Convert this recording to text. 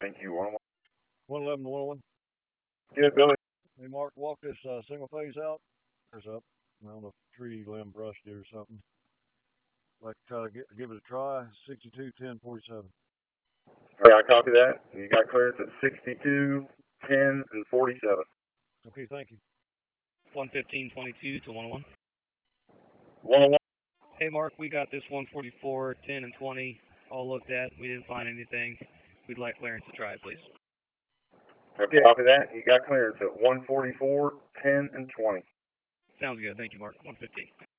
Thank you. 101. 111 to 101. Yeah, Billy. Hey, Mark, walk this single phase out. There's up. I don't know if a tree limb brushed it or something. Like to try to give it a try. 62, 10, 47. Okay, I copy that. You got clearance at 62, 10, and 47. Okay, thank you. 115.22 to 101. 101. Hey, Mark, we got this 144, 10, and 20 all looked at. We didn't find anything. We'd like clearance to try, please. Okay, copy that. You got clearance at 144, 10, and 20. Sounds good. Thank you, Mark. 115.